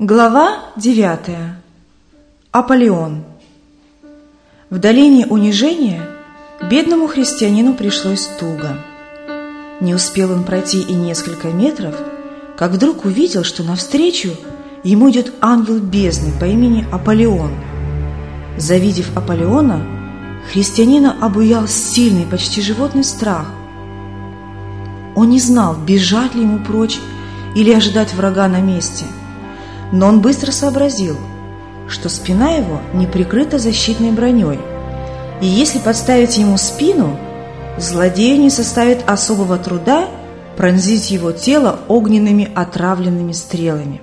Глава 9. Аполеон. В долине унижения бедному христианину пришлось туго. Не успел он пройти и несколько метров, как вдруг увидел, что навстречу ему идет ангел бездны по имени Аполеон. Завидев Аполеона, христианина обуял сильный, почти животный страх. Он не знал, бежать ли ему прочь или ожидать врага на месте. Но он быстро сообразил, что спина его не прикрыта защитной броней, и если подставить ему спину, злодею не составит особого труда пронзить его тело огненными отравленными стрелами.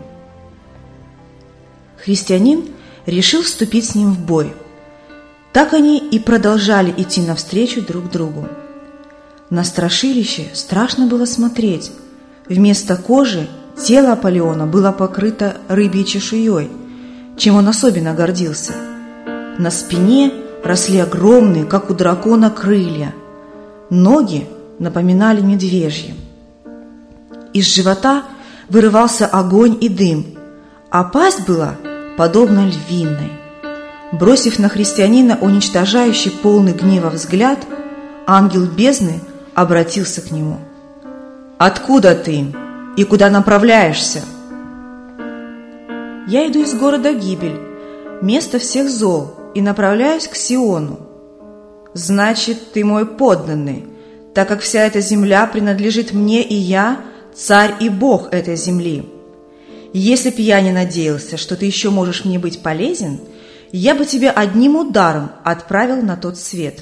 Христианин решил вступить с ним в бой. Так они и продолжали идти навстречу друг другу. На страшилище страшно было смотреть. Вместо кожи тело Аполеона было покрыто рыбьей чешуей, чем он особенно гордился. На спине росли огромные, как у дракона, крылья. Ноги напоминали медвежьи. Из живота вырывался огонь и дым, а пасть была подобна львиной. Бросив на христианина уничтожающий, полный гнева взгляд, ангел бездны обратился к нему. «Откуда ты и куда направляешься?» «Я иду из города Гибель, место всех зол, и направляюсь к Сиону». «Значит, ты мой подданный, так как вся эта земля принадлежит мне, и я царь и бог этой земли. Если б я не надеялся, что ты еще можешь мне быть полезен, я бы тебя одним ударом отправил на тот свет».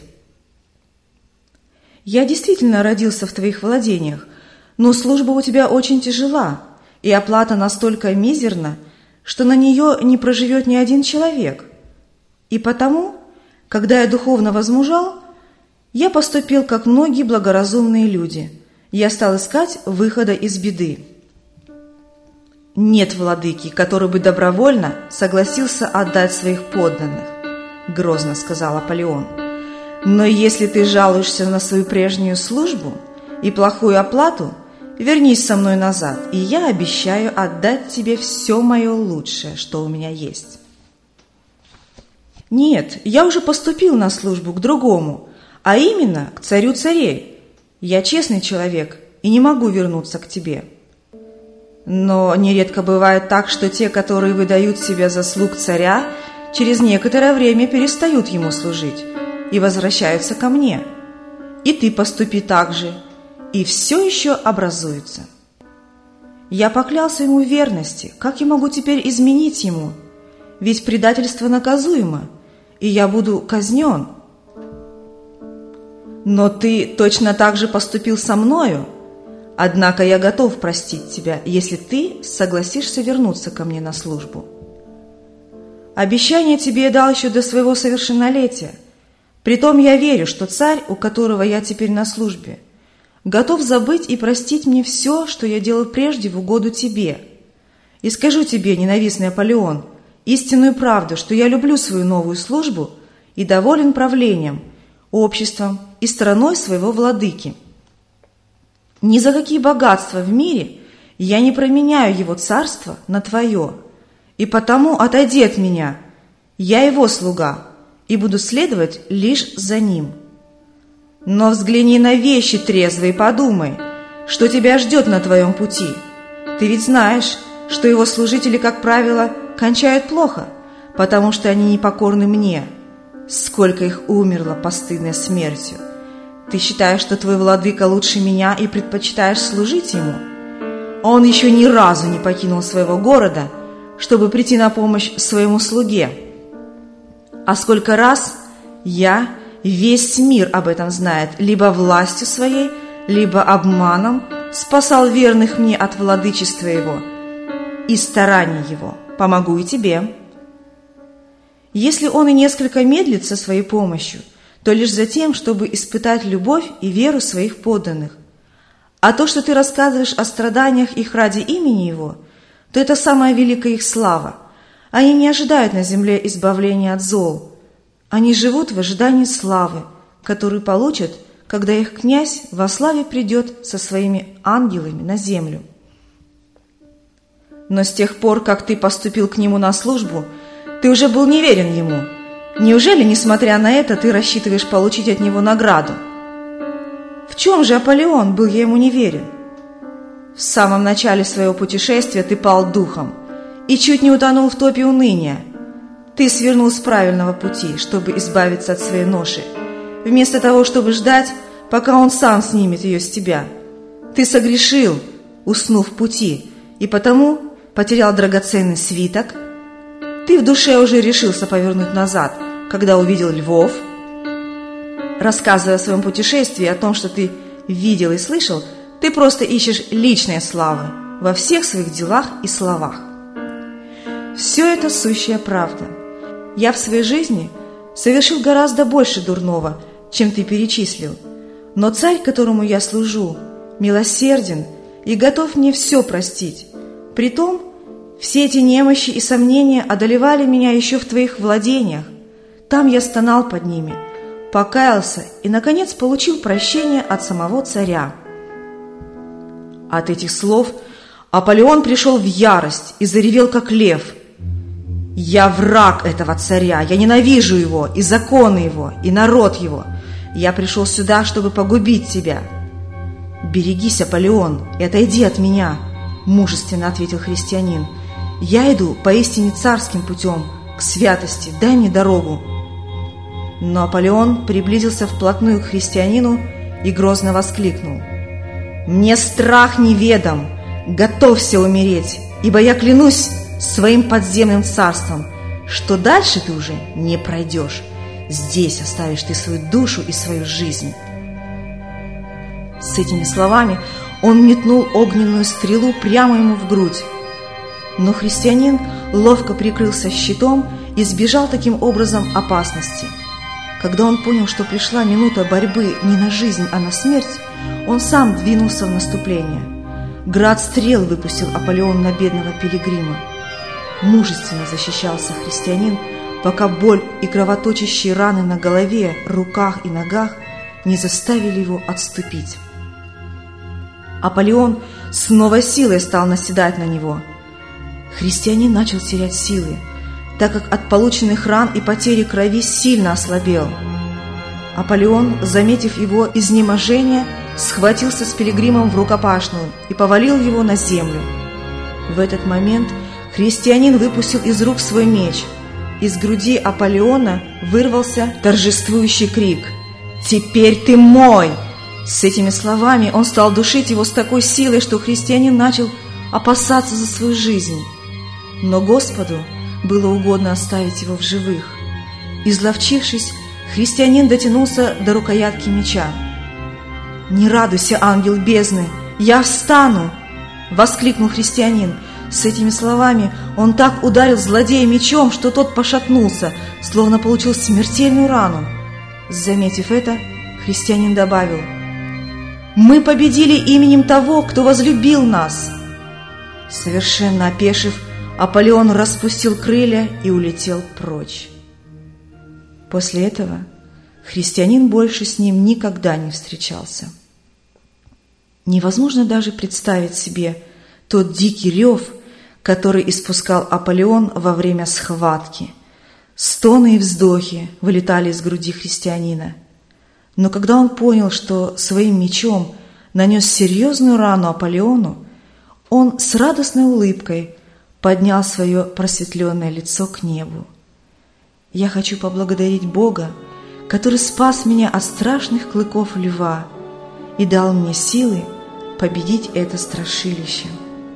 «Я действительно родился в твоих владениях, но служба у тебя очень тяжела, и оплата настолько мизерна, что на нее не проживет ни один человек. И потому, когда я духовно возмужал, я поступил, как многие благоразумные люди. Я стал искать выхода из беды». «Нет владыки, который бы добровольно согласился отдать своих подданных», — грозно сказал Аполеон. «Но если ты жалуешься на свою прежнюю службу и плохую оплату, вернись со мной назад, и я обещаю отдать тебе все мое лучшее, что у меня есть». «Нет, я уже поступил на службу к другому, а именно к царю царей. Я честный человек и не могу вернуться к тебе». «Но нередко бывает так, что те, которые выдают себя за слуг царя, через некоторое время перестают ему служить и возвращаются ко мне. И ты поступи так же, и все еще образуется. Я поклялся ему в верности, как я могу теперь изменить ему? Ведь предательство наказуемо, и я буду казнен». «Но ты точно так же поступил со мною. Однако я готов простить тебя, если ты согласишься вернуться ко мне на службу. Обещание тебе я дал еще до своего совершеннолетия. Притом я верю, что царь, у которого я теперь на службе, готов забыть и простить мне все, что я делал прежде в угоду тебе. И скажу тебе, ненавистный Аполеон, истинную правду, что я люблю свою новую службу и доволен правлением, обществом и страной своего владыки. Ни за какие богатства в мире я не променяю его царство на твое, и потому отойди от меня, я его слуга, и буду следовать лишь за ним. Но взгляни на вещи трезво и подумай, что тебя ждет на твоем пути. Ты ведь знаешь, что его служители, как правило, кончают плохо, потому что они непокорны мне. Сколько их умерло постыдной смертью! Ты считаешь, что твой владыка лучше меня и предпочитаешь служить ему? Он еще ни разу не покинул своего города, чтобы прийти на помощь своему слуге. А сколько раз я, весь мир об этом знает, либо властью своей, либо обманом спасал верных мне от владычества его и стараний его, помогу и тебе. Если он и несколько медлит со своей помощью, то лишь за тем, чтобы испытать любовь и веру своих подданных. А то, что ты рассказываешь о страданиях их ради имени его, то это самая великая их слава. Они не ожидают на земле избавления от зол. Они живут в ожидании славы, которую получат, когда их князь во славе придет со своими ангелами на землю. Но с тех пор, как ты поступил к нему на службу, ты уже был неверен ему. Неужели, несмотря на это, ты рассчитываешь получить от него награду? В чем же, Аполеон, был я ему неверен? В самом начале своего путешествия ты пал духом и чуть не утонул в топе уныния. Ты свернул с правильного пути, чтобы избавиться от своей ноши, вместо того, чтобы ждать, пока он сам снимет ее с тебя. Ты согрешил, уснув в пути, и потому потерял драгоценный свиток. Ты в душе уже решился повернуть назад, когда увидел львов. Рассказывая о своем путешествии, о том, что ты видел и слышал, ты просто ищешь личной славы во всех своих делах и словах. Все это сущая правда. Я в своей жизни совершил гораздо больше дурного, чем ты перечислил, но царь, которому я служу, милосерден и готов мне все простить. Притом, все эти немощи и сомнения одолевали меня еще в твоих владениях. Там я стонал под ними, покаялся и, наконец, получил прощение от самого царя. От этих слов Аполеон пришел в ярость и заревел, как лев. «Я враг этого царя, я ненавижу его, и законы его, и народ его. Я пришел сюда, чтобы погубить тебя». «Берегись, Аполеон, и отойди от меня», – мужественно ответил христианин. «Я иду поистине царским путем, к святости, дай мне дорогу». Но Аполеон приблизился вплотную к христианину и грозно воскликнул: «Мне страх неведом, готовься умереть, ибо я клянусь своим подземным царством, что дальше ты уже не пройдешь. Здесь оставишь ты свою душу и свою жизнь». С этими словами он метнул огненную стрелу прямо ему в грудь. Но христианин ловко прикрылся щитом и сбежал таким образом опасности. Когда он понял, что пришла минута борьбы не на жизнь, а на смерть, он сам двинулся в наступление. Град стрел выпустил Аполеон на бедного пилигрима. Мужественно защищался христианин, пока боль и кровоточащие раны на голове, руках и ногах не заставили его отступить. Аполеон с новой силой стал наседать на него. Христианин начал терять силы, так как от полученных ран и потери крови сильно ослабел. Аполеон, заметив его изнеможение, схватился с пилигримом в рукопашную и повалил его на землю. В этот момент христианин выпустил из рук свой меч. Из груди Аполеона вырвался торжествующий крик: «Теперь ты мой!» С этими словами он стал душить его с такой силой, что христианин начал опасаться за свою жизнь. Но Господу было угодно оставить его в живых. Изловчившись, христианин дотянулся до рукоятки меча. «Не радуйся, ангел бездны, я встану!» — воскликнул христианин. С этими словами он так ударил злодея мечом, что тот пошатнулся, словно получил смертельную рану. Заметив это, христианин добавил: «Мы победили именем того, кто возлюбил нас!» Совершенно опешив, Аполеон распустил крылья и улетел прочь. После этого христианин больше с ним никогда не встречался. Невозможно даже представить себе тот дикий рев, который испускал Аполеон во время схватки. Стоны и вздохи вылетали из груди христианина. Но когда он понял, что своим мечом нанес серьезную рану Аполеону, он с радостной улыбкой поднял свое просветленное лицо к небу. «Я хочу поблагодарить Бога, который спас меня от страшных клыков льва и дал мне силы победить это страшилище».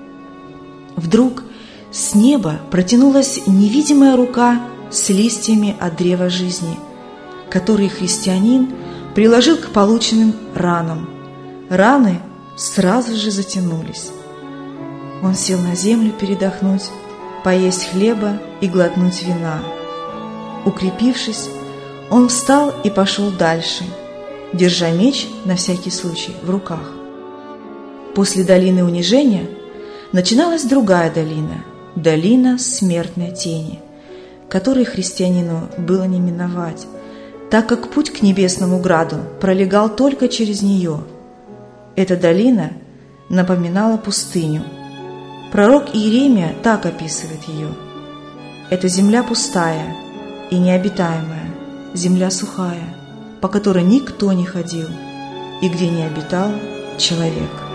Вдруг с неба протянулась невидимая рука с листьями от древа жизни, которые христианин приложил к полученным ранам. Раны сразу же затянулись. Он сел на землю передохнуть, поесть хлеба и глотнуть вина. Укрепившись, он встал и пошел дальше, держа меч на всякий случай в руках. После долины унижения начиналась другая долина, долина смертной тени, которой христианину было не миновать, так как путь к небесному граду пролегал только через нее. Эта долина напоминала пустыню. Пророк Иеремия так описывает ее: «Это земля пустая и необитаемая, земля сухая, по которой никто не ходил, и где не обитал человек».